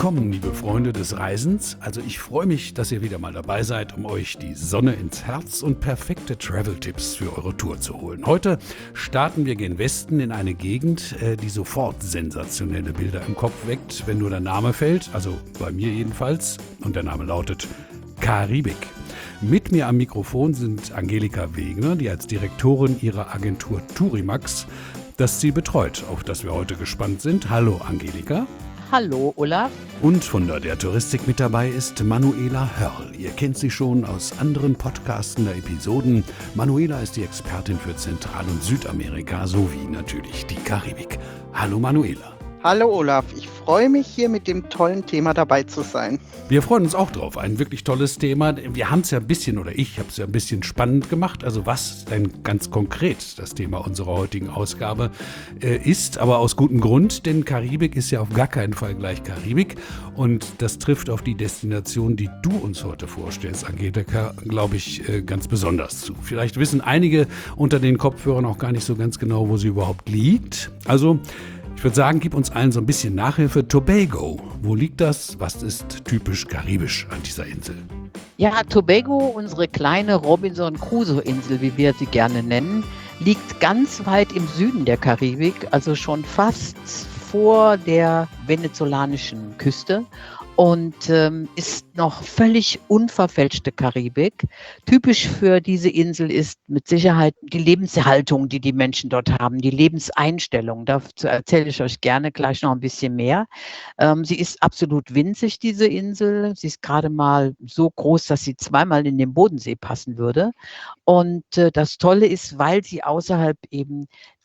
willkommen, liebe Freunde des Reisens. Also ich freue mich, dass ihr wieder mal dabei seid, um euch die Sonne ins Herz und perfekte Travel-Tipps für eure Tour zu holen. Heute starten wir gen Westen in eine Gegend, die sofort sensationelle Bilder im Kopf weckt, wenn nur der Name fällt, also bei mir jedenfalls, und der Name lautet Karibik. Mit mir am Mikrofon sind Angelika Wegner, die als Direktorin ihrer Agentur Tourimax das Ziel betreut, auf das wir heute gespannt sind. Hallo Angelika. Hallo Olaf. Und von der Touristik mit dabei ist Manuela Hörl. Ihr kennt sie schon aus anderen podcastender Episoden. Manuela ist die Expertin für Zentral- und Südamerika sowie natürlich die Karibik. Hallo Manuela. Hallo Olaf, ich freue mich hier mit dem tollen Thema dabei zu sein. Wir freuen uns auch drauf, ein wirklich tolles Thema. Wir haben es ja ein bisschen, oder ich habe es ja ein bisschen spannend gemacht. Also was denn ganz konkret das Thema unserer heutigen Ausgabe ist, aber aus gutem Grund, denn Karibik ist ja auf gar keinen Fall gleich Karibik. Und das trifft auf die Destination, die du uns heute vorstellst, Angelika, glaube ich, ganz besonders zu. Vielleicht wissen einige unter den Kopfhörern auch gar nicht so ganz genau, wo sie überhaupt liegt. Also ich würde sagen, gib uns allen so ein bisschen Nachhilfe. Tobago, wo liegt das? Was ist typisch karibisch an dieser Insel? Ja, Tobago, unsere kleine Robinson-Crusoe-Insel, wie wir sie gerne nennen, liegt ganz weit im Süden der Karibik, also schon fast vor der venezolanischen Küste und ist noch völlig unverfälschte Karibik. Typisch für diese Insel ist mit Sicherheit die Lebenshaltung, die die Menschen dort haben, die Lebenseinstellung. Dazu erzähle ich euch gerne gleich noch ein bisschen mehr. Sie ist absolut winzig, diese Insel. Sie ist gerade mal so groß, dass sie zweimal in den Bodensee passen würde. Und das Tolle ist, weil sie außerhalb eben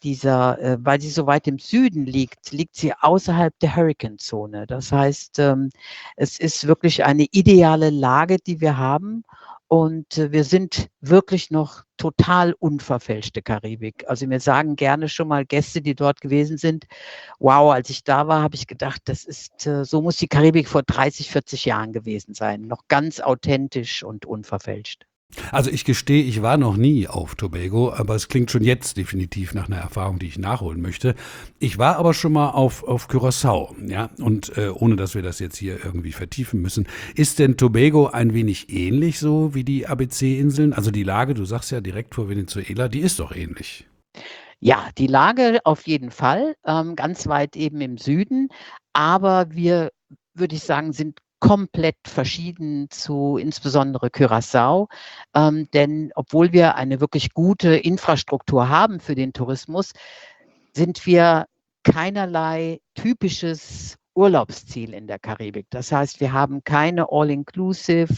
weil sie so weit im Süden liegt, liegt sie außerhalb der Hurrikanzone. Das heißt, es ist wirklich eine ideale Lage, die wir haben. Und wir sind wirklich noch total unverfälschte Karibik. Also mir sagen gerne schon mal Gäste, die dort gewesen sind, wow, als ich da war, habe ich gedacht, so muss die Karibik vor 30, 40 Jahren gewesen sein. Noch ganz authentisch und unverfälscht. Also ich gestehe, ich war noch nie auf Tobago, aber es klingt schon jetzt definitiv nach einer Erfahrung, die ich nachholen möchte. Ich war aber schon mal auf Curaçao, ja, und ohne dass wir das jetzt hier irgendwie vertiefen müssen. Ist denn Tobago ein wenig ähnlich so wie die ABC-Inseln? Also die Lage, du sagst ja direkt vor Venezuela, die ist doch ähnlich. Ja, die Lage auf jeden Fall, ganz weit eben im Süden, aber wir, würde ich sagen, sind komplett verschieden zu insbesondere Curaçao, denn obwohl wir eine wirklich gute Infrastruktur haben für den Tourismus, sind wir keinerlei typisches Urlaubsziel in der Karibik. Das heißt, wir haben keine All-Inclusive,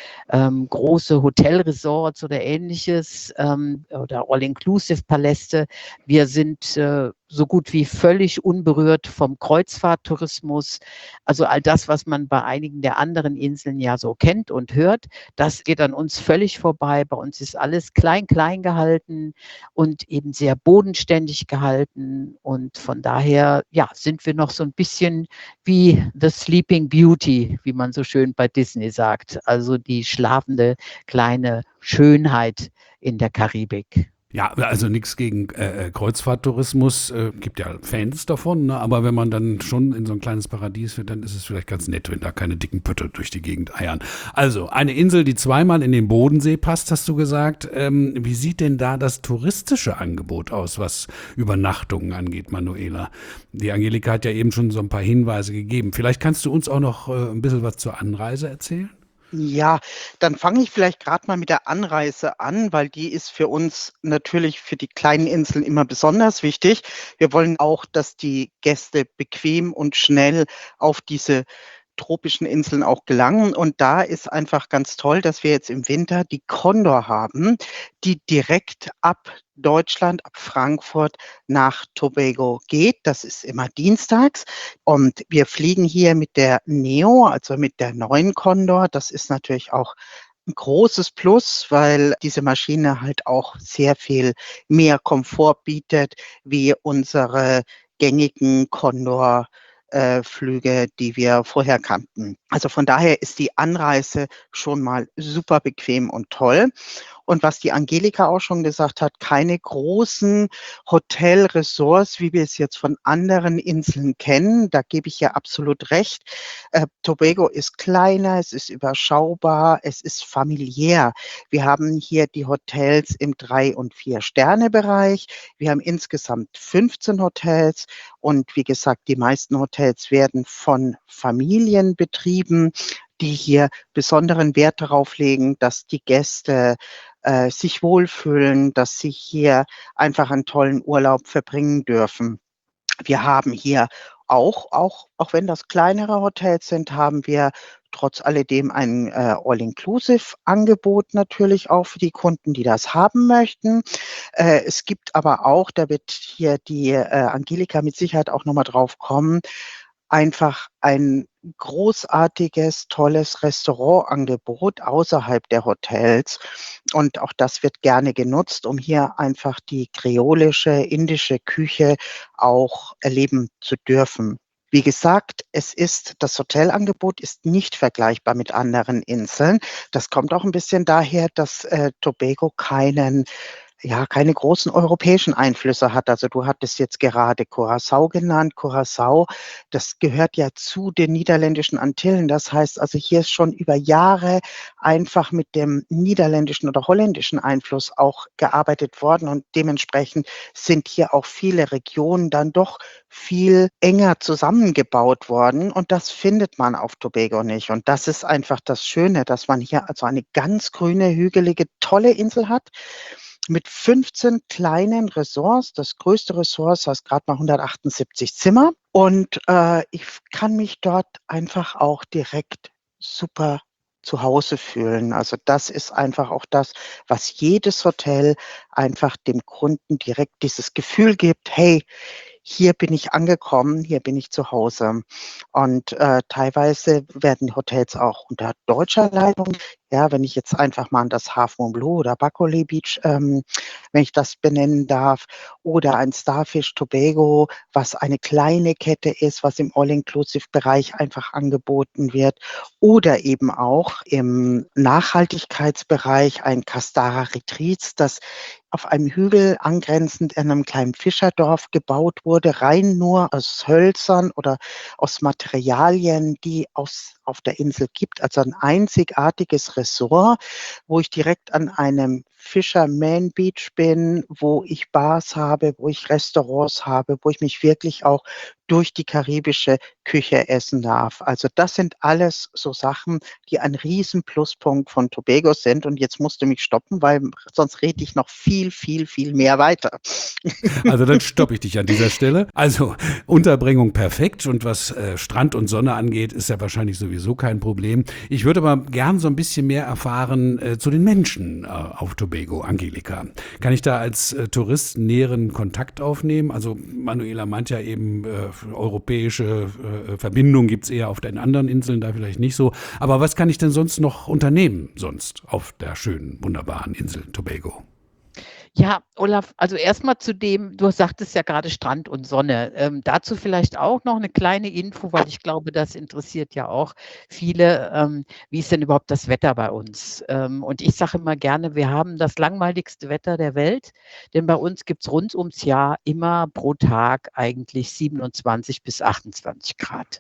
große Hotelresorts oder Ähnliches oder All-Inclusive-Paläste. Wir sind so gut wie völlig unberührt vom Kreuzfahrttourismus. Also all das, was man bei einigen der anderen Inseln ja so kennt und hört, das geht an uns völlig vorbei. Bei uns ist alles klein, klein gehalten und eben sehr bodenständig gehalten. Und von daher, ja, sind wir noch so ein bisschen wie The Sleeping Beauty, wie man so schön bei Disney sagt. Also die schlafende kleine Schönheit in der Karibik. Ja, also nichts gegen Kreuzfahrttourismus, gibt ja Fans davon, ne? Aber wenn man dann schon in so ein kleines Paradies wird, dann ist es vielleicht ganz nett, wenn da keine dicken Pötte durch die Gegend eiern. Also eine Insel, die zweimal in den Bodensee passt, hast du gesagt. Wie sieht denn da das touristische Angebot aus, was Übernachtungen angeht, Manuela? Die Angelika hat ja eben schon so ein paar Hinweise gegeben. Vielleicht kannst du uns auch noch ein bisschen was zur Anreise erzählen? Ja, dann fange ich vielleicht gerade mal mit der Anreise an, weil die ist für uns natürlich für die kleinen Inseln immer besonders wichtig. Wir wollen auch, dass die Gäste bequem und schnell auf diese tropischen Inseln auch gelangen. Und da ist einfach ganz toll, dass wir jetzt im Winter die Condor haben, die direkt ab Deutschland, ab Frankfurt nach Tobago geht. Das ist immer dienstags. Und wir fliegen hier mit der Neo, also mit der neuen Condor. Das ist natürlich auch ein großes Plus, weil diese Maschine halt auch sehr viel mehr Komfort bietet wie unsere gängigen Condor Flüge, die wir vorher kannten. Also von daher ist die Anreise schon mal super bequem und toll. Und was die Angelika auch schon gesagt hat, keine großen Hotelresorts, wie wir es jetzt von anderen Inseln kennen. Da gebe ich ihr absolut recht. Tobago ist kleiner, es ist überschaubar, es ist familiär. Wir haben hier die Hotels im 3- und 4-Sterne-Bereich. Wir haben insgesamt 15 Hotels und wie gesagt, die meisten Hotels werden von Familien betrieben, die hier besonderen Wert darauf legen, dass die Gäste sich wohlfühlen, dass sie hier einfach einen tollen Urlaub verbringen dürfen. Wir haben hier auch wenn das kleinere Hotels sind, haben wir trotz alledem ein All-Inclusive-Angebot natürlich auch für die Kunden, die das haben möchten. Es gibt aber auch, da wird hier die Angelika mit Sicherheit auch nochmal drauf kommen, einfach ein großartiges, tolles Restaurantangebot außerhalb der Hotels. Und auch das wird gerne genutzt, um hier einfach die kreolische, indische Küche auch erleben zu dürfen. Wie gesagt, das Hotelangebot ist nicht vergleichbar mit anderen Inseln. Das kommt auch ein bisschen daher, dass Tobago keine großen europäischen Einflüsse hat. Also du hattest jetzt gerade Curaçao genannt. Curaçao, das gehört ja zu den niederländischen Antillen. Das heißt also, hier ist schon über Jahre einfach mit dem niederländischen oder holländischen Einfluss auch gearbeitet worden und dementsprechend sind hier auch viele Regionen dann doch viel enger zusammengebaut worden und das findet man auf Tobago nicht. Und das ist einfach das Schöne, dass man hier also eine ganz grüne, hügelige, tolle Insel hat mit 15 kleinen Ressorts. Das größte Ressort hat gerade mal 178 Zimmer und ich kann mich dort einfach auch direkt super zu Hause fühlen. Also das ist einfach auch das, was jedes Hotel einfach dem Kunden direkt dieses Gefühl gibt, hey, hier bin ich angekommen, hier bin ich zu Hause. Und teilweise werden Hotels auch unter deutscher Leitung, ja, wenn ich jetzt einfach mal an das Half Moon Blue oder Bacole Beach, wenn ich das benennen darf, oder ein Starfish Tobago, was eine kleine Kette ist, was im All-Inclusive-Bereich einfach angeboten wird, oder eben auch im Nachhaltigkeitsbereich ein Castara Retreats, das auf einem Hügel angrenzend an einem kleinen Fischerdorf gebaut wurde, rein nur aus Hölzern oder aus Materialien, die auf der Insel gibt. Also ein einzigartiges Ressort, wo ich direkt an einem Fisherman Beach bin, wo ich Bars habe, wo ich Restaurants habe, wo ich mich wirklich auch durch die karibische Küche essen darf. Also das sind alles so Sachen, die ein riesen Pluspunkt von Tobago sind. Und jetzt musst du mich stoppen, weil sonst rede ich noch viel, viel, viel mehr weiter. Also dann stoppe ich dich an dieser Stelle. Also Unterbringung perfekt und was Strand und Sonne angeht, ist ja wahrscheinlich sowieso kein Problem. Ich würde aber gern so ein bisschen mehr erfahren zu den Menschen auf Tobago, Angelika. Kann ich da als Tourist näheren Kontakt aufnehmen? Also Manuela meint ja eben, europäische Verbindungen gibt es eher auf den anderen Inseln, da vielleicht nicht so. Aber was kann ich denn sonst noch unternehmen, sonst auf der schönen, wunderbaren Insel Tobago? Ja, Olaf, also erstmal zu dem, du sagtest ja gerade Strand und Sonne. Dazu vielleicht auch noch eine kleine Info, weil ich glaube, das interessiert ja auch viele. Wie ist denn überhaupt das Wetter bei uns? Und ich sage immer gerne, wir haben das langweiligste Wetter der Welt, denn bei uns gibt es rund ums Jahr immer pro Tag eigentlich 27 bis 28 Grad.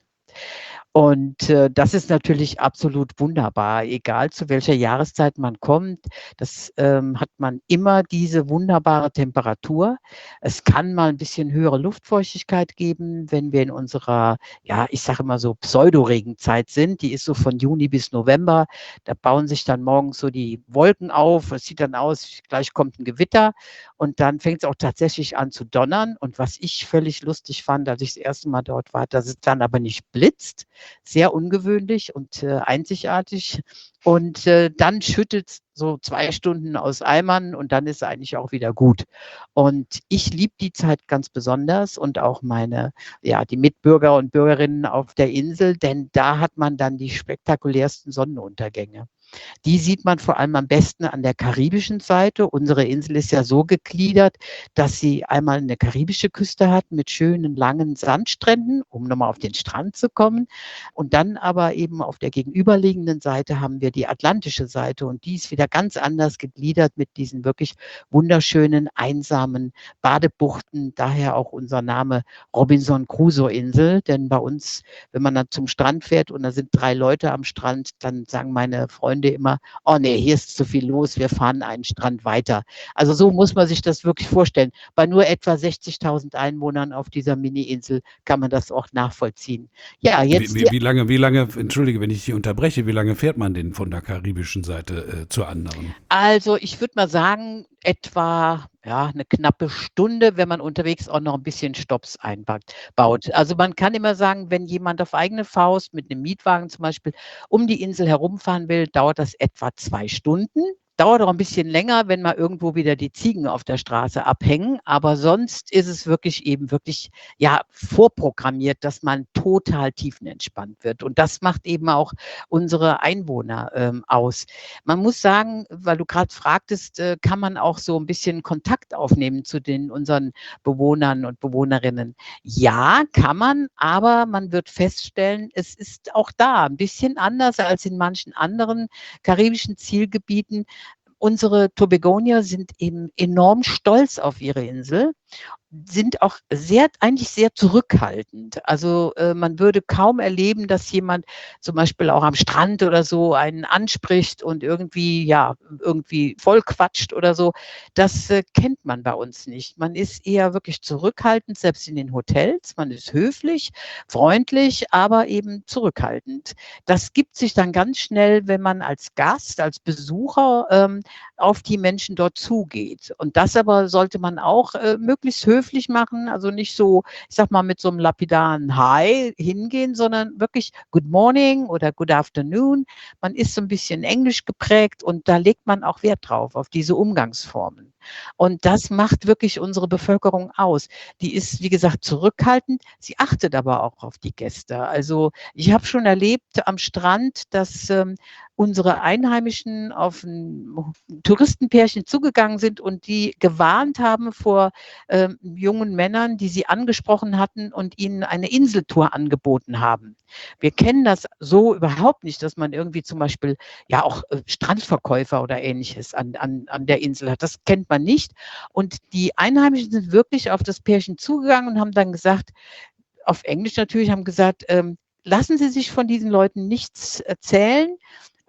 Und das ist natürlich absolut wunderbar, egal zu welcher Jahreszeit man kommt. Das hat man immer diese wunderbare Temperatur. Es kann mal ein bisschen höhere Luftfeuchtigkeit geben, wenn wir in unserer, ja, ich sage immer so Pseudoregenzeit sind. Die ist so von Juni bis November. Da bauen sich dann morgens so die Wolken auf. Es sieht dann aus, gleich kommt ein Gewitter. Und dann fängt es auch tatsächlich an zu donnern. Und was ich völlig lustig fand, als ich das erste Mal dort war, dass es dann aber nicht blitzt. Sehr ungewöhnlich und einzigartig. Und dann schüttet es so 2 Stunden aus Eimern und dann ist eigentlich auch wieder gut. Und ich liebe die Zeit ganz besonders und auch die Mitbürger und Bürgerinnen auf der Insel, denn da hat man dann die spektakulärsten Sonnenuntergänge. Die sieht man vor allem am besten an der karibischen Seite. Unsere Insel ist ja so gegliedert, dass sie einmal eine karibische Küste hat mit schönen langen Sandstränden, um nochmal auf den Strand zu kommen. Und dann aber eben auf der gegenüberliegenden Seite haben wir die atlantische Seite und die ist wieder ganz anders gegliedert mit diesen wirklich wunderschönen, einsamen Badebuchten. Daher auch unser Name Robinson Crusoe Insel, denn bei uns, wenn man dann zum Strand fährt und da sind 3 Leute am Strand, dann sagen meine Freunde immer, oh nee, hier ist zu viel los, wir fahren einen Strand weiter. Also so muss man sich das wirklich vorstellen. Bei nur etwa 60.000 Einwohnern auf dieser Mini-Insel kann man das auch nachvollziehen. Ja, jetzt Wie lange, entschuldige, wenn ich Sie unterbreche, wie lange fährt man denn von der karibischen Seite zur anderen? Also ich würde mal sagen, etwa eine knappe Stunde, wenn man unterwegs auch noch ein bisschen Stopps baut. Also man kann immer sagen, wenn jemand auf eigene Faust mit einem Mietwagen zum Beispiel um die Insel herumfahren will, dauert das etwa 2 Stunden. Dauert auch ein bisschen länger, wenn mal irgendwo wieder die Ziegen auf der Straße abhängen. Aber sonst ist es wirklich vorprogrammiert, dass man total tiefenentspannt wird. Und das macht eben auch unsere Einwohner aus. Man muss sagen, weil du gerade fragtest, kann man auch so ein bisschen Kontakt aufnehmen zu unseren Bewohnern und Bewohnerinnen? Ja, kann man, aber man wird feststellen, es ist auch da ein bisschen anders als in manchen anderen karibischen Zielgebieten. Unsere Tobagonier sind eben enorm stolz auf ihre Insel, sind auch eigentlich sehr zurückhaltend. Also man würde kaum erleben, dass jemand zum Beispiel auch am Strand oder so einen anspricht und irgendwie voll quatscht oder so. Das kennt man bei uns nicht. Man ist eher wirklich zurückhaltend, selbst in den Hotels. Man ist höflich, freundlich, aber eben zurückhaltend. Das gibt sich dann ganz schnell, wenn man als Gast, als Besucher auf die Menschen dort zugeht. Und das aber sollte man auch möglichst höflich machen, also nicht so, ich sag mal, mit so einem lapidaren Hi hingehen, sondern wirklich Good Morning oder Good Afternoon. Man ist so ein bisschen englisch geprägt und da legt man auch Wert drauf, auf diese Umgangsformen. Und das macht wirklich unsere Bevölkerung aus. Die ist, wie gesagt, zurückhaltend. Sie achtet aber auch auf die Gäste. Also ich habe schon erlebt am Strand, dass unsere Einheimischen auf ein Touristenpärchen zugegangen sind und die gewarnt haben vor jungen Männern, die sie angesprochen hatten und ihnen eine Inseltour angeboten haben. Wir kennen das so überhaupt nicht, dass man irgendwie zum Beispiel auch Strandverkäufer oder Ähnliches an der Insel hat. Das kennt man nicht. Und die Einheimischen sind wirklich auf das Pärchen zugegangen und haben dann gesagt, auf Englisch natürlich, haben gesagt, lassen Sie sich von diesen Leuten nichts erzählen.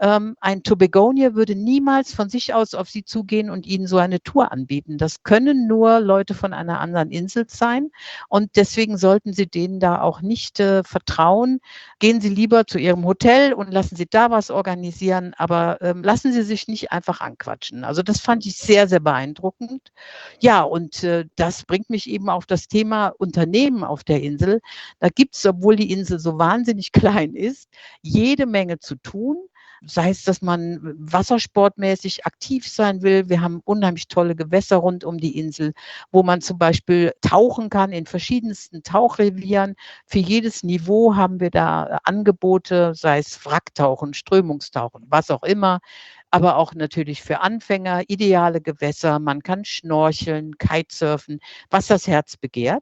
Ein Tobagonier würde niemals von sich aus auf Sie zugehen und Ihnen so eine Tour anbieten. Das können nur Leute von einer anderen Insel sein und deswegen sollten Sie denen da auch nicht vertrauen. Gehen Sie lieber zu Ihrem Hotel und lassen Sie da was organisieren, aber lassen Sie sich nicht einfach anquatschen. Also das fand ich sehr, sehr beeindruckend. Ja, und das bringt mich eben auf das Thema Unternehmen auf der Insel. Da gibt es, obwohl die Insel so wahnsinnig klein ist, jede Menge zu tun. Sei es, dass man wassersportmäßig aktiv sein will. Wir haben unheimlich tolle Gewässer rund um die Insel, wo man zum Beispiel tauchen kann in verschiedensten Tauchrevieren. Für jedes Niveau haben wir da Angebote, sei es Wracktauchen, Strömungstauchen, was auch immer. Aber auch natürlich für Anfänger ideale Gewässer. Man kann schnorcheln, Kitesurfen, was das Herz begehrt.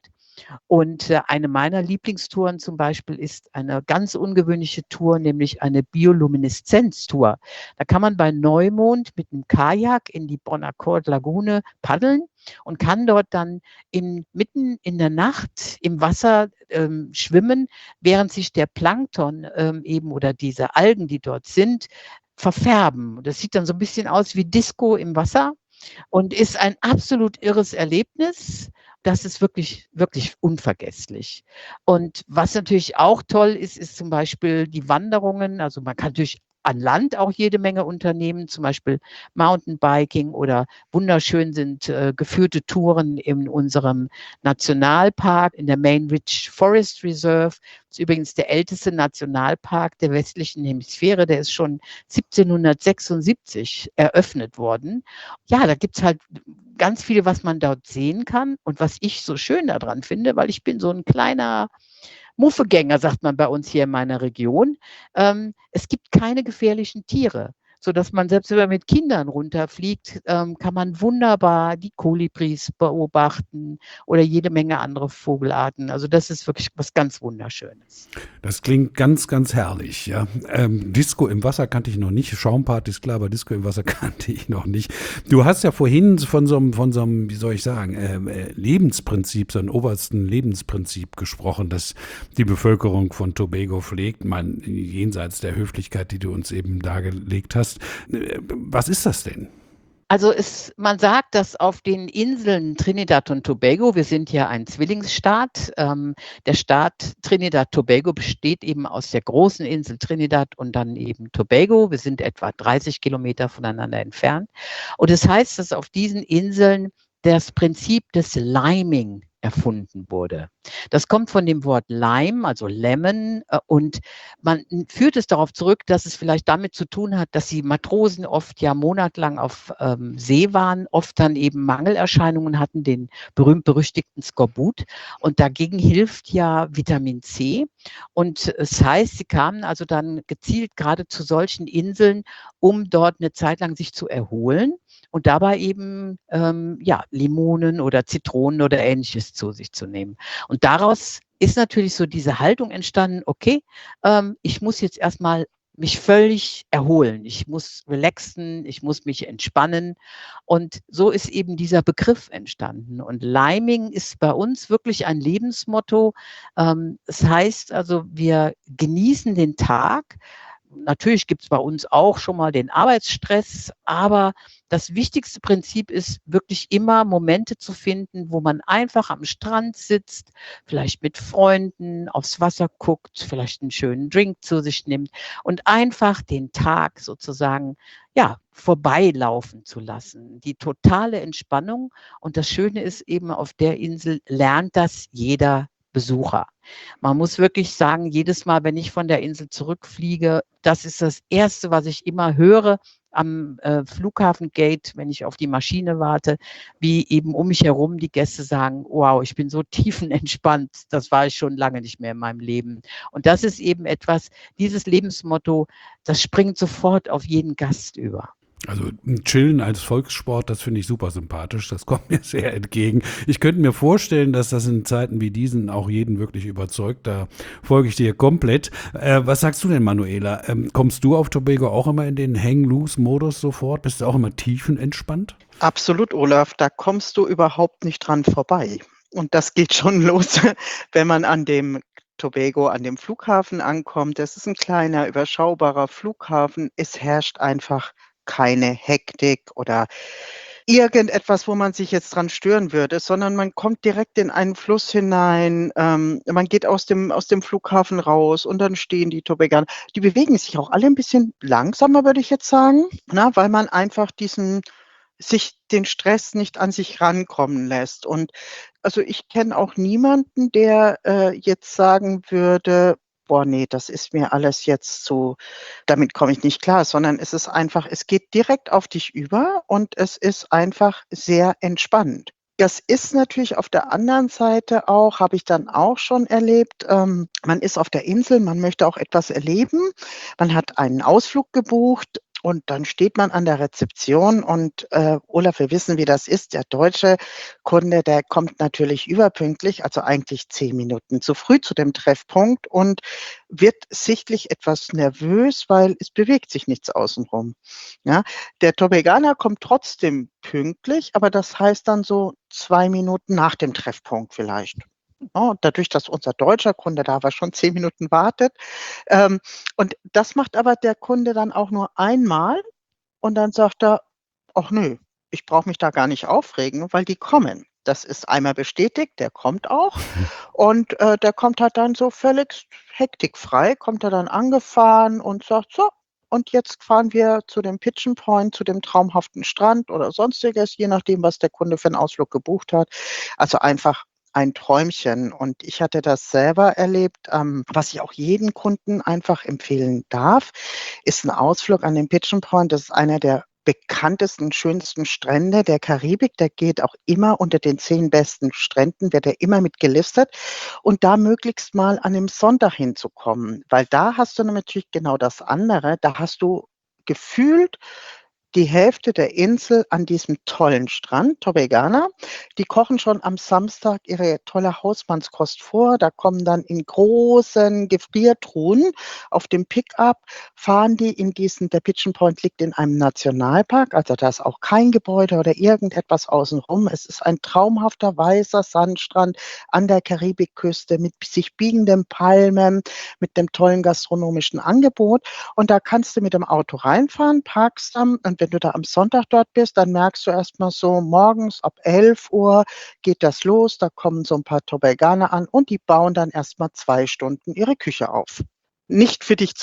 Und eine meiner Lieblingstouren zum Beispiel ist eine ganz ungewöhnliche Tour, nämlich eine Biolumineszenztour. Da kann man bei Neumond mit einem Kajak in die Bonaccord Lagune paddeln und kann dort dann mitten in der Nacht im Wasser schwimmen, während sich der Plankton eben oder diese Algen, die dort sind, verfärben. Das sieht dann so ein bisschen aus wie Disco im Wasser und ist ein absolut irres Erlebnis. Das ist wirklich, wirklich unvergesslich. Und was natürlich auch toll ist, ist zum Beispiel die Wanderungen. Also man kann natürlich an Land auch jede Menge unternehmen, zum Beispiel Mountainbiking oder wunderschön sind geführte Touren in unserem Nationalpark, in der Main Ridge Forest Reserve. Das ist übrigens der älteste Nationalpark der westlichen Hemisphäre. Der ist schon 1776 eröffnet worden. Ja, da gibt es halt ganz viel, was man dort sehen kann und was ich so schön daran finde, weil ich bin so ein kleiner Muffegänger, sagt man bei uns hier in meiner Region. Es gibt keine gefährlichen Tiere, sodass man selbst wenn man mit Kindern runterfliegt, kann man wunderbar die Kolibris beobachten oder jede Menge andere Vogelarten. Also das ist wirklich was ganz Wunderschönes. Das klingt ganz, ganz herrlich, ja. Disco im Wasser kannte ich noch nicht. Schaumparty ist klar, aber Disco im Wasser kannte ich noch nicht. Du hast ja vorhin von so einem, wie soll ich sagen, Lebensprinzip, so einem obersten Lebensprinzip gesprochen, das die Bevölkerung von Tobago pflegt, jenseits der Höflichkeit, die du uns eben dargelegt hast. Was ist das denn? Also man sagt, dass auf den Inseln Trinidad und Tobago, wir sind ja ein Zwillingsstaat, der Staat Trinidad-Tobago besteht eben aus der großen Insel Trinidad und dann eben Tobago. Wir sind etwa 30 Kilometer voneinander entfernt. Und das heißt, dass auf diesen Inseln das Prinzip des Liming erfunden wurde. Das kommt von dem Wort Lime, also Lemon, und man führt es darauf zurück, dass es vielleicht damit zu tun hat, dass die Matrosen oft ja monatelang auf See waren, oft dann eben Mangelerscheinungen hatten, den berühmt-berüchtigten Skorbut. Und dagegen hilft ja Vitamin C. Und es heißt, sie kamen also dann gezielt gerade zu solchen Inseln, um dort eine Zeit lang sich zu erholen und dabei eben Limonen oder Zitronen oder Ähnliches zu sich zu nehmen. Und daraus ist natürlich so diese Haltung entstanden, okay, ich muss jetzt erstmal mich völlig erholen, ich muss relaxen, ich muss mich entspannen. Und so ist eben dieser Begriff entstanden. Und Liming ist bei uns wirklich ein Lebensmotto. Es heißt also, wir genießen den Tag. Natürlich gibt es bei uns auch schon mal den Arbeitsstress, aber das wichtigste Prinzip ist wirklich immer Momente zu finden, wo man einfach am Strand sitzt, vielleicht mit Freunden aufs Wasser guckt, vielleicht einen schönen Drink zu sich nimmt und einfach den Tag sozusagen vorbeilaufen zu lassen. Die totale Entspannung. Und das Schöne ist eben, auf der Insel lernt das jeder Besucher. Man muss wirklich sagen, jedes Mal, wenn ich von der Insel zurückfliege, das ist das Erste, was ich immer höre am Flughafengate, wenn ich auf die Maschine warte, wie eben um mich herum die Gäste sagen, wow, ich bin so tiefenentspannt, das war ich schon lange nicht mehr in meinem Leben. Und das ist eben etwas, dieses Lebensmotto, das springt sofort auf jeden Gast über. Also Chillen als Volkssport, das finde ich super sympathisch, das kommt mir sehr entgegen. Ich könnte mir vorstellen, dass das in Zeiten wie diesen auch jeden wirklich überzeugt, da folge ich dir komplett. Was sagst du denn, Manuela? Kommst du auf Tobago auch immer in den Hang-Loose-Modus sofort? Bist du auch immer tiefenentspannt? Absolut, Olaf, da kommst du überhaupt nicht dran vorbei. Und das geht schon los, wenn man an dem Tobago, an dem Flughafen ankommt. Das ist ein kleiner, überschaubarer Flughafen. Es herrscht einfach keine Hektik oder irgendetwas, wo man sich jetzt dran stören würde, sondern man kommt direkt in einen Fluss hinein. Man geht aus dem Flughafen raus und dann stehen die Tobaganer. Die bewegen sich auch alle ein bisschen langsamer, würde ich jetzt sagen, weil man einfach sich den Stress nicht an sich rankommen lässt. Und also ich kenne auch niemanden, der jetzt sagen würde, boah, nee, das ist mir alles jetzt so, damit komme ich nicht klar, sondern es ist einfach, es geht direkt auf dich über und es ist einfach sehr entspannend. Das ist natürlich auf der anderen Seite auch, habe ich dann auch schon erlebt, man ist auf der Insel, man möchte auch etwas erleben, man hat einen Ausflug gebucht. Und dann steht man an der Rezeption und Olaf, wir wissen, wie das ist. Der deutsche Kunde, der kommt natürlich überpünktlich, also eigentlich 10 Minuten zu früh zu dem Treffpunkt und wird sichtlich etwas nervös, weil es bewegt sich nichts außenrum. Ja, der Tobaganer kommt trotzdem pünktlich, aber das heißt dann so 2 Minuten nach dem Treffpunkt vielleicht. Ja, dadurch, dass unser deutscher Kunde da aber schon 10 Minuten wartet. Und das macht aber der Kunde dann auch nur einmal und dann sagt er, ach nö, ich brauche mich da gar nicht aufregen, weil die kommen. Das ist einmal bestätigt, der kommt auch und der kommt halt dann so völlig hektikfrei, kommt er dann angefahren und sagt, so, und jetzt fahren wir zu dem Pigeon Point, zu dem traumhaften Strand oder sonstiges, je nachdem, was der Kunde für einen Ausflug gebucht hat. Also einfach ein Träumchen. Und ich hatte das selber erlebt, was ich auch jedem Kunden einfach empfehlen darf, ist ein Ausflug an den Pigeon Point. Das ist einer der bekanntesten, schönsten Strände der Karibik. Der geht auch immer unter den 10 besten Stränden, wird er immer mit gelistet. Und da möglichst mal an dem Sonntag hinzukommen, weil da hast du natürlich genau das andere. Da hast du gefühlt die Hälfte der Insel an diesem tollen Strand, Tobegana. Die kochen schon am Samstag ihre tolle Hausmannskost vor. Da kommen dann in großen Gefriertruhen auf dem Pickup, fahren die in diesen, der Pigeon Point liegt in einem Nationalpark, also da ist auch kein Gebäude oder irgendetwas außenrum. Es ist ein traumhafter weißer Sandstrand an der Karibikküste mit sich biegenden Palmen, mit dem tollen gastronomischen Angebot. Und da kannst du mit dem Auto reinfahren, parkst dann, und wenn du da am Sonntag dort bist, dann merkst du erstmal so, morgens ab 11 Uhr geht das los, da kommen so ein paar Tobaganer an und die bauen dann erstmal 2 Stunden ihre Küche auf. Nicht für dich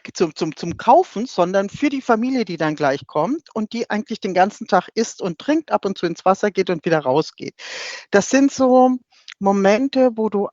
zum Kaufen, sondern für die Familie, die dann gleich kommt und die eigentlich den ganzen Tag isst und trinkt, ab und zu ins Wasser geht und wieder rausgeht. Das sind so Momente, wo du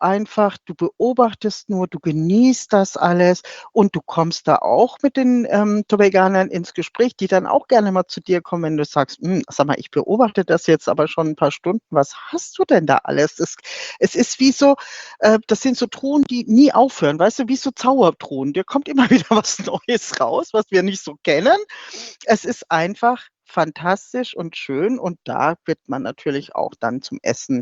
beobachtest nur, du genießt das alles und du kommst da auch mit den Tobaganern ins Gespräch, die dann auch gerne mal zu dir kommen, wenn du sagst, sag mal, ich beobachte das jetzt aber schon ein paar Stunden, was hast du denn da alles? Es ist wie so, das sind so Truhen, die nie aufhören, weißt du, wie so Zaubertruhen. Da kommt immer wieder was Neues raus, was wir nicht so kennen. Es ist einfach fantastisch und schön und da wird man natürlich auch dann zum Essen,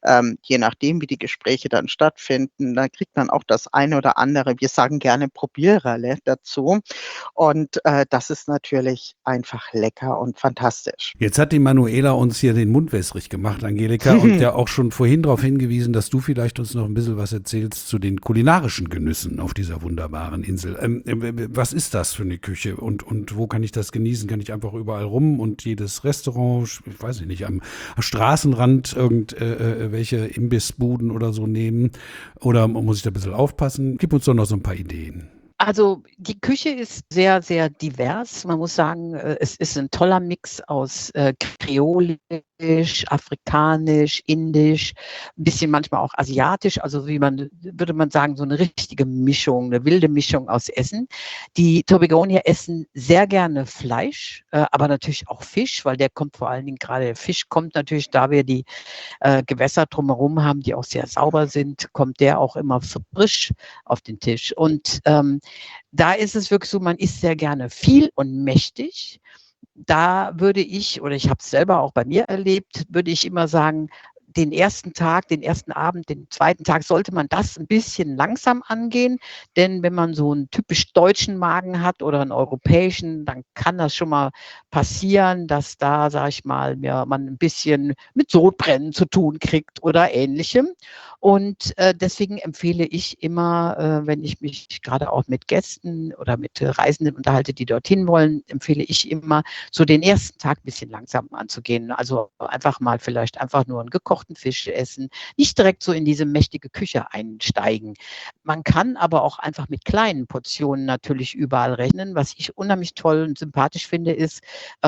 je nachdem, wie die Gespräche dann stattfinden, da kriegt man auch das eine oder andere, wir sagen gerne Probiererle dazu und das ist natürlich einfach lecker und fantastisch. Jetzt hat die Manuela uns hier den Mund wässrig gemacht, Angelika, und ja auch schon vorhin darauf hingewiesen, dass du vielleicht uns noch ein bisschen was erzählst zu den kulinarischen Genüssen auf dieser wunderbaren Insel. Was ist das für eine Küche und wo kann ich das genießen? Kann ich einfach überall rum und jedes Restaurant, ich weiß nicht, am Straßenrand irgendwelche Imbissbuden oder so nehmen? Oder muss ich da ein bisschen aufpassen? Gib uns doch noch so ein paar Ideen. Also die Küche ist sehr, sehr divers. Man muss sagen, es ist ein toller Mix aus Kreolisch, Afrikanisch, Indisch, ein bisschen manchmal auch asiatisch. Also würde man sagen, so eine richtige Mischung, eine wilde Mischung aus Essen. Die Tobagonier essen sehr gerne Fleisch, aber natürlich auch Fisch, weil der kommt vor allen Dingen, gerade der Fisch kommt natürlich, da wir die Gewässer drumherum haben, die auch sehr sauber sind, kommt der auch immer frisch auf den Tisch. Und da ist es wirklich so, man isst sehr gerne viel und mächtig. Da würde ich, oder ich habe es selber auch bei mir erlebt, würde ich immer sagen, den ersten Tag, den ersten Abend, den zweiten Tag sollte man das ein bisschen langsam angehen, denn wenn man so einen typisch deutschen Magen hat oder einen europäischen, dann kann das schon mal passieren, dass da, sage ich mal, man ein bisschen mit Sodbrennen zu tun kriegt oder Ähnlichem. Und deswegen empfehle ich immer, wenn ich mich gerade auch mit Gästen oder mit Reisenden unterhalte, die dorthin wollen, empfehle ich immer, so den ersten Tag ein bisschen langsam anzugehen. Also einfach mal vielleicht einfach nur einen gekochten Fisch essen, nicht direkt so in diese mächtige Küche einsteigen. Man kann aber auch einfach mit kleinen Portionen natürlich überall rechnen. Was ich unheimlich toll und sympathisch finde, ist,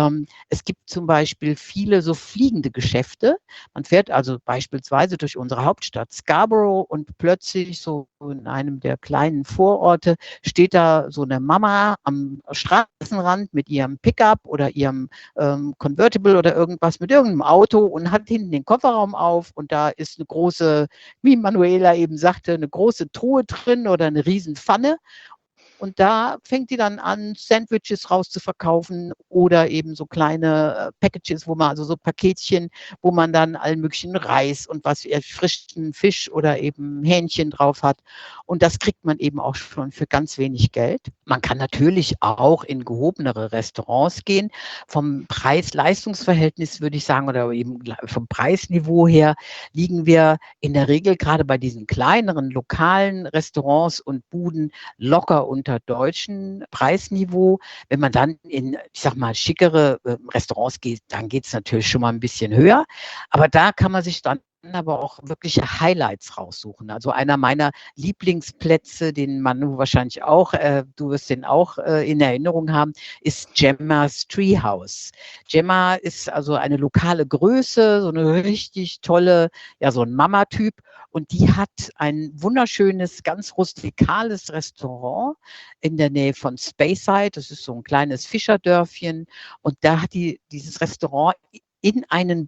es gibt zum Beispiel viele so fliegende Geschäfte. Man fährt also beispielsweise durch unsere Hauptstadt Scarborough und plötzlich so in einem der kleinen Vororte steht da so eine Mama am Straßenrand mit ihrem Pickup oder ihrem Convertible oder irgendwas, mit irgendeinem Auto und hat hinten den Kofferraum auf und da ist eine große, wie Manuela eben sagte, eine große Truhe drin oder eine Riesenpfanne. Und da fängt die dann an, Sandwiches rauszuverkaufen oder eben so kleine Packages, also so Paketchen, wo man dann allen möglichen Reis und frischen Fisch oder eben Hähnchen drauf hat. Und das kriegt man eben auch schon für ganz wenig Geld. Man kann natürlich auch in gehobenere Restaurants gehen. Vom Preis-Leistungs-Verhältnis würde ich sagen, oder eben vom Preisniveau her liegen wir in der Regel gerade bei diesen kleineren lokalen Restaurants und Buden locker unter deutschen Preisniveau. Wenn man dann in, ich sag mal, schickere Restaurants geht, dann geht es natürlich schon mal ein bisschen höher. Aber da kann man sich dann aber auch wirkliche Highlights raussuchen. Also einer meiner Lieblingsplätze, den Manu wahrscheinlich auch, du wirst den auch in Erinnerung haben, ist Gemma's Treehouse. Gemma ist also eine lokale Größe, so eine richtig tolle, ja, so ein Mama-Typ. Und die hat ein wunderschönes, ganz rustikales Restaurant in der Nähe von Speyside. Das ist so ein kleines Fischerdörfchen. Und da hat die dieses Restaurant in einen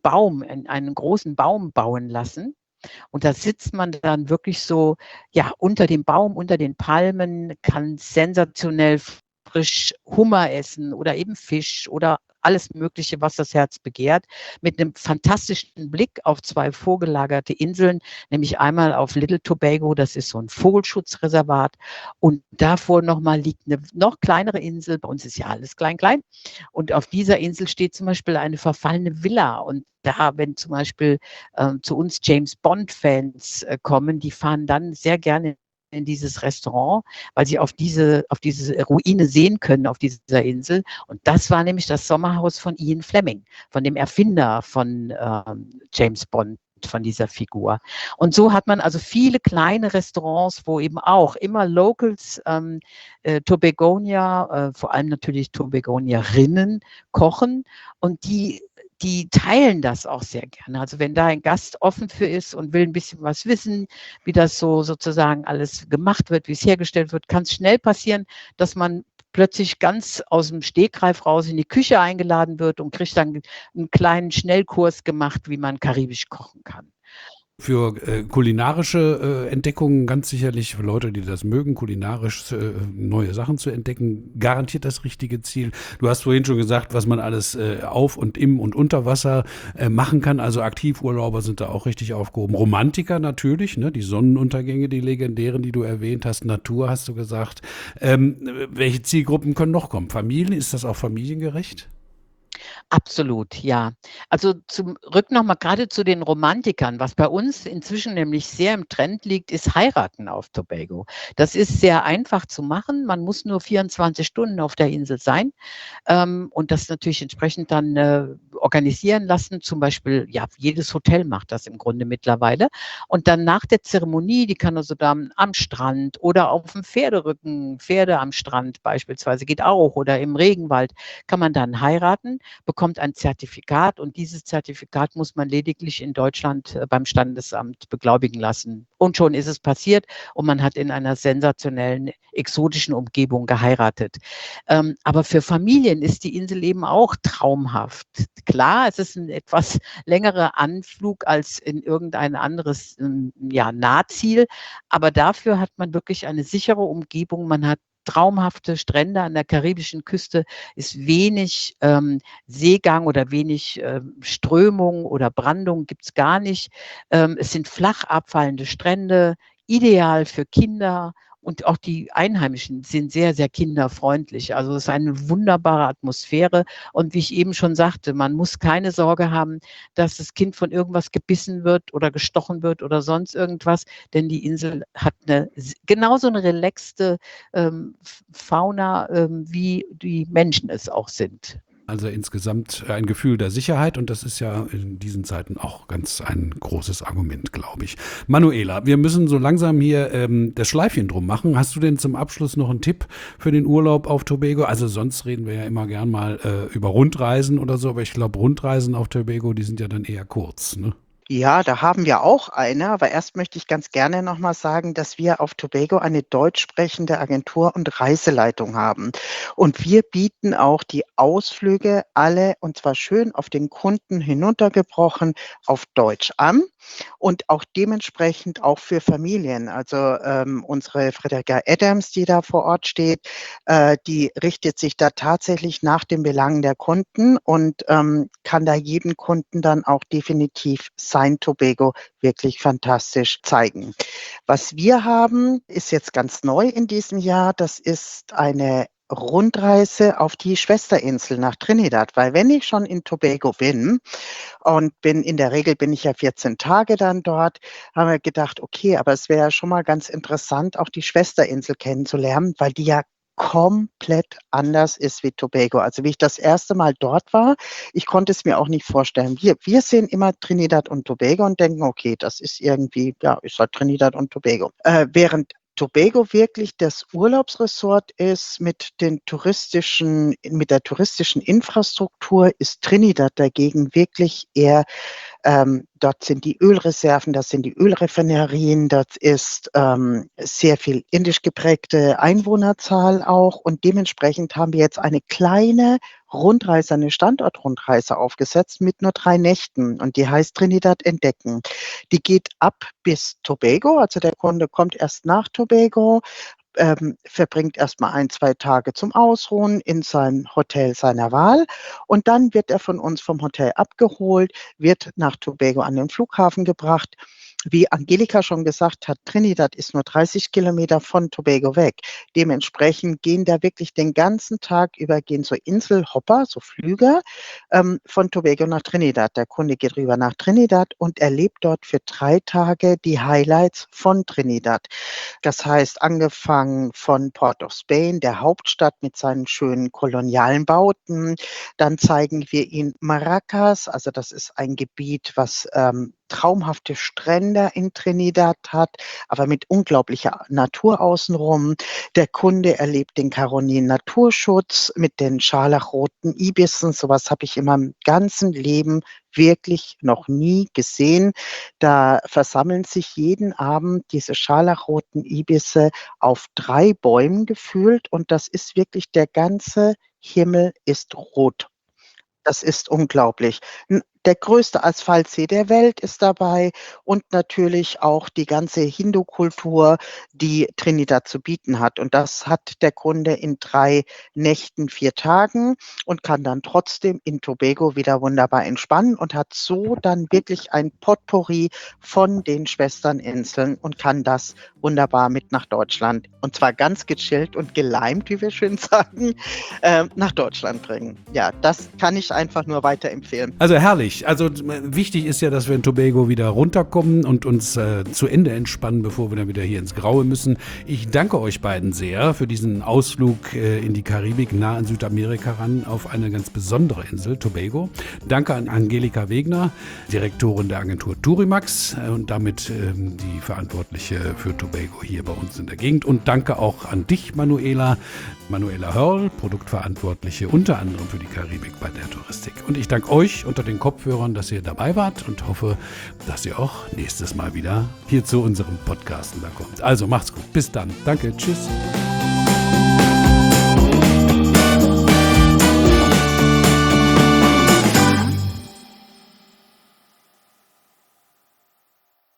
großen Baum bauen lassen. Und da sitzt man dann wirklich so, ja, unter dem Baum, unter den Palmen, kann sensationell frisch Hummer essen oder eben Fisch oder alles Mögliche, was das Herz begehrt, mit einem fantastischen Blick auf 2 vorgelagerte Inseln, nämlich einmal auf Little Tobago, das ist so ein Vogelschutzreservat, und davor nochmal liegt eine noch kleinere Insel, bei uns ist ja alles klein, klein, und auf dieser Insel steht zum Beispiel eine verfallene Villa, und da, wenn zum Beispiel zu uns James Bond-Fans kommen, die fahren dann sehr gerne in dieses Restaurant, weil sie auf diese Ruine sehen können, auf dieser Insel. Und das war nämlich das Sommerhaus von Ian Fleming, von dem Erfinder von James Bond, von dieser Figur. Und so hat man also viele kleine Restaurants, wo eben auch immer Locals, Tobagonia, vor allem natürlich Tobagonierinnen kochen, und die teilen das auch sehr gerne. Also wenn da ein Gast offen für ist und will ein bisschen was wissen, wie das so sozusagen alles gemacht wird, wie es hergestellt wird, kann es schnell passieren, dass man plötzlich ganz aus dem Stegreif raus in die Küche eingeladen wird und kriegt dann einen kleinen Schnellkurs gemacht, wie man karibisch kochen kann. Für kulinarische Entdeckungen ganz sicherlich, für Leute, die das mögen, kulinarisch neue Sachen zu entdecken, garantiert das richtige Ziel. Du hast vorhin schon gesagt, was man alles auf und im und unter Wasser machen kann. Also Aktivurlauber sind da auch richtig aufgehoben. Romantiker natürlich, ne? Die Sonnenuntergänge, die legendären, die du erwähnt hast. Natur hast du gesagt. Welche Zielgruppen können noch kommen? Familien, ist das auch familiengerecht? Absolut, ja. Also zurück nochmal gerade zu den Romantikern. Was bei uns inzwischen nämlich sehr im Trend liegt, ist Heiraten auf Tobago. Das ist sehr einfach zu machen. Man muss nur 24 Stunden auf der Insel sein, und das natürlich entsprechend dann organisieren lassen. Zum Beispiel, ja, jedes Hotel macht das im Grunde mittlerweile. Und dann nach der Zeremonie, die kann also dann am Strand oder auf dem Pferderücken, Pferde am Strand beispielsweise geht auch, oder im Regenwald, kann man dann heiraten, bekommt ein Zertifikat, und dieses Zertifikat muss man lediglich in Deutschland beim Standesamt beglaubigen lassen. Und schon ist es passiert und man hat in einer sensationellen, exotischen Umgebung geheiratet. Aber für Familien ist die Insel eben auch traumhaft. Klar, es ist ein etwas längerer Anflug als in irgendein anderes Nahziel, aber dafür hat man wirklich eine sichere Umgebung. Man hat traumhafte Strände an der karibischen Küste, ist wenig Seegang oder wenig Strömung oder Brandung gibt es gar nicht. Es sind flach abfallende Strände, ideal für Kinder, und auch die Einheimischen sind sehr, sehr kinderfreundlich. Also es ist eine wunderbare Atmosphäre, und wie ich eben schon sagte, man muss keine Sorge haben, dass das Kind von irgendwas gebissen wird oder gestochen wird oder sonst irgendwas, denn die Insel hat genauso eine relaxte Fauna, wie die Menschen es auch sind. Also insgesamt ein Gefühl der Sicherheit, und das ist ja in diesen Zeiten auch ganz ein großes Argument, glaube ich. Manuela, wir müssen so langsam hier das Schleifchen drum machen. Hast du denn zum Abschluss noch einen Tipp für den Urlaub auf Tobago? Also sonst reden wir ja immer gern mal über Rundreisen oder so, aber ich glaube Rundreisen auf Tobago, die sind ja dann eher kurz, ne? Ja, da haben wir auch eine, aber erst möchte ich ganz gerne noch mal sagen, dass wir auf Tobago eine deutsch sprechende Agentur und Reiseleitung haben. Und wir bieten auch die Ausflüge alle, und zwar schön auf den Kunden hinuntergebrochen, auf Deutsch an und auch dementsprechend auch für Familien. Also unsere Frederika Adams, die da vor Ort steht, die richtet sich da tatsächlich nach den Belangen der Kunden und kann da jedem Kunden dann auch definitiv sein Tobago wirklich fantastisch zeigen. Was wir haben, ist jetzt ganz neu in diesem Jahr. Das ist eine Rundreise auf die Schwesterinsel nach Trinidad, weil wenn ich schon in Tobago bin und in der Regel bin ich ja 14 Tage dann dort, haben wir gedacht, okay, aber es wäre ja schon mal ganz interessant, auch die Schwesterinsel kennenzulernen, weil die ja komplett anders ist wie Tobago. Also wie ich das erste Mal dort war, ich konnte es mir auch nicht vorstellen. Wir sehen immer Trinidad und Tobago und denken, okay, das ist irgendwie, ja, ist halt Trinidad und Tobago. Während Tobago wirklich das Urlaubsresort ist mit der touristischen Infrastruktur, ist Trinidad dagegen wirklich eher dort sind die Ölreserven, das sind die Ölraffinerien, das ist sehr viel indisch geprägte Einwohnerzahl auch, und dementsprechend haben wir jetzt eine kleine Rundreise, eine Standortrundreise aufgesetzt mit nur 3 Nächten, und die heißt Trinidad entdecken. Die geht ab bis Tobago, also der Kunde kommt erst nach Tobago, verbringt erstmal 1, 2 Tage zum Ausruhen in sein Hotel seiner Wahl und dann wird er von uns vom Hotel abgeholt, wird nach Tobago an den Flughafen gebracht. Wie Angelika schon gesagt hat, Trinidad ist nur 30 Kilometer von Tobago weg. Dementsprechend gehen da wirklich den ganzen Tag über gehen so Inselhopper, so Flüge von Tobago nach Trinidad. Der Kunde geht rüber nach Trinidad und erlebt dort für 3 Tage die Highlights von Trinidad. Das heißt, angefangen von Port of Spain, der Hauptstadt mit seinen schönen kolonialen Bauten. Dann zeigen wir ihm Maracas, also das ist ein Gebiet, was traumhafte Strände in Trinidad hat, aber mit unglaublicher Natur außenrum. Der Kunde erlebt den Caronin Naturschutz mit den scharlachroten Ibissen. Sowas habe ich in meinem ganzen Leben wirklich noch nie gesehen. Da versammeln sich jeden Abend diese scharlachroten Ibisse auf 3 Bäumen gefühlt und das ist wirklich der ganze Himmel ist rot. Das ist unglaublich. Der größte Asphaltsee der Welt ist dabei und natürlich auch die ganze Hindu-Kultur, die Trinidad zu bieten hat. Und das hat der Kunde in 3 Nächten, 4 Tagen und kann dann trotzdem in Tobago wieder wunderbar entspannen und hat so dann wirklich ein Potpourri von den Schwesterninseln und kann das wunderbar mit nach Deutschland und zwar ganz gechillt und geleimt, wie wir schön sagen, nach Deutschland bringen. Ja, das kann ich einfach nur weiterempfehlen. Also herrlich. Also wichtig ist ja, dass wir in Tobago wieder runterkommen und uns zu Ende entspannen, bevor wir dann wieder hier ins Graue müssen. Ich danke euch beiden sehr für diesen Ausflug in die Karibik, nah an Südamerika ran, auf eine ganz besondere Insel, Tobago. Danke an Angelika Wegner, Direktorin der Agentur Tourimax und damit die Verantwortliche für Tobago hier bei uns in der Gegend. Und danke auch an dich, Manuela Hörl, Produktverantwortliche unter anderem für die Karibik bei der Touristik. Und ich danke euch unter den Kopfhörern, dass ihr dabei wart und hoffe, dass ihr auch nächstes Mal wieder hier zu unserem Podcast da kommt. Also macht's gut. Bis dann. Danke. Tschüss.